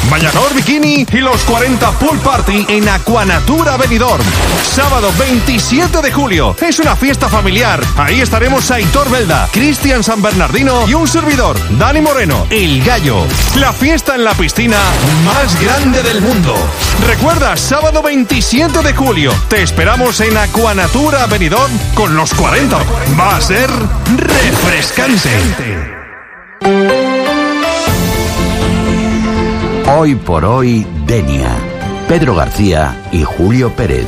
Bañador Bikini y los 40 Pool Party en Aquanatura Benidorm. Sábado 27 de julio. Es una fiesta familiar. Ahí estaremos Aitor Belda, Cristian San Bernardino y un servidor, Dani Moreno, el Gallo. La fiesta en la piscina más grande del mundo. Recuerda, sábado 27 de julio. Te esperamos en Aquanatura Benidorm con los 40. Va a ser refrescante. Hoy por hoy, Denia. Pedro García y Julio Pérez.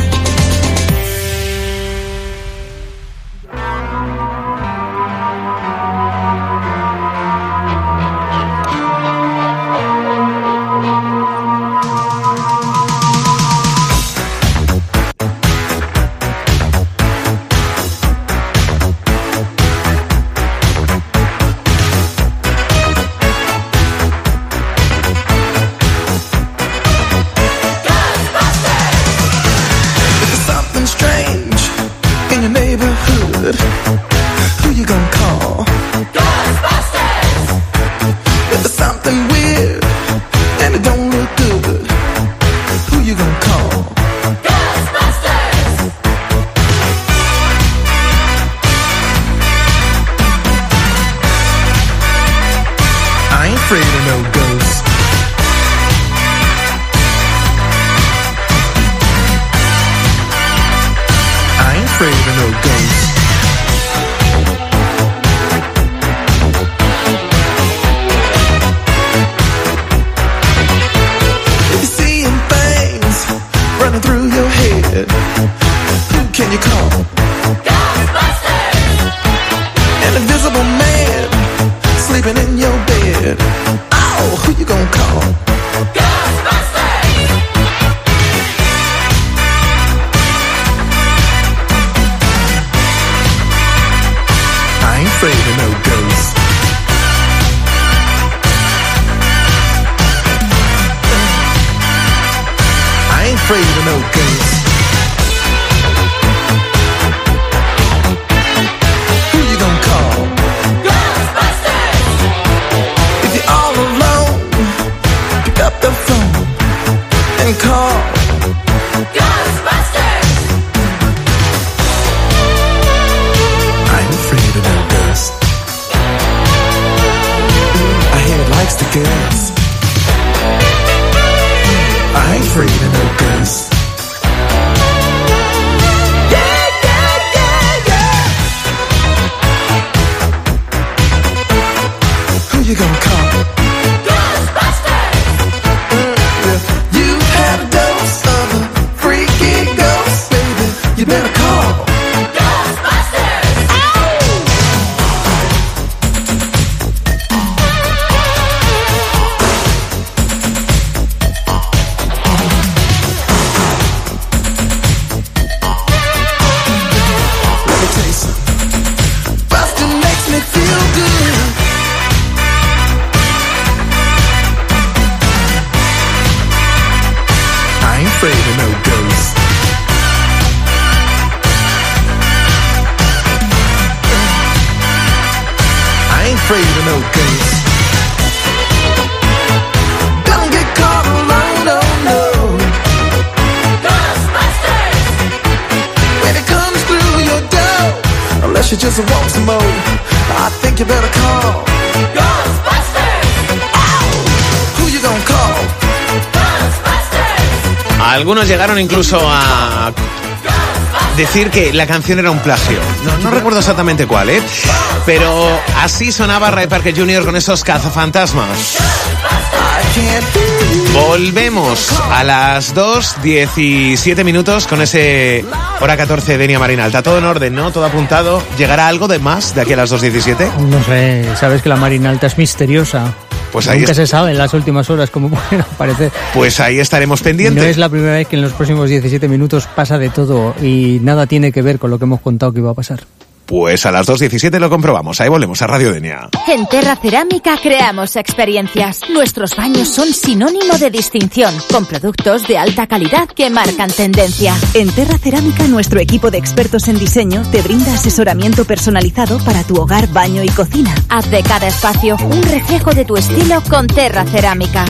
Algunos llegaron incluso a decir que la canción era un plagio. No recuerdo exactamente cuál, pero así sonaba Ray Parker Jr. con esos cazafantasmas. Volvemos a las 2:17 minutos con ese hora 14 Denia Marinalta. Todo en orden, ¿no? Todo apuntado. ¿Llegará algo de más de aquí a las 2:17? No sé, sabes que la Marinalta es misteriosa. Pues ahí nunca se sabe en las últimas horas cómo pueden aparecer. Pues ahí estaremos pendientes. No es la primera vez que en los próximos 17 minutos pasa de todo y nada tiene que ver con lo que hemos contado que iba a pasar. Pues a las 2:17 lo comprobamos. Ahí volvemos a Radio Denia. En Terra Cerámica creamos experiencias. Nuestros baños son sinónimo de distinción, con productos de alta calidad que marcan tendencia. En Terra Cerámica, nuestro equipo de expertos en diseño te brinda asesoramiento personalizado para tu hogar, baño y cocina. Haz de cada espacio un reflejo de tu estilo con Terra Cerámica.